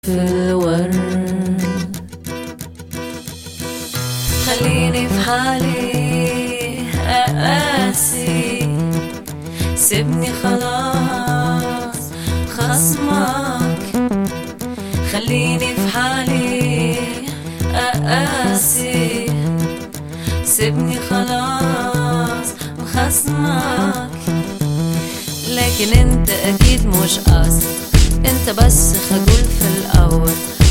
في الورد. خليني في حالي أقاسي، سيبني خلاص خصمك. خليني في حالي أقاسي، سيبني خلاص خصمك. لكن انت اكيد مش قاصد، انت بس خجول في الاول.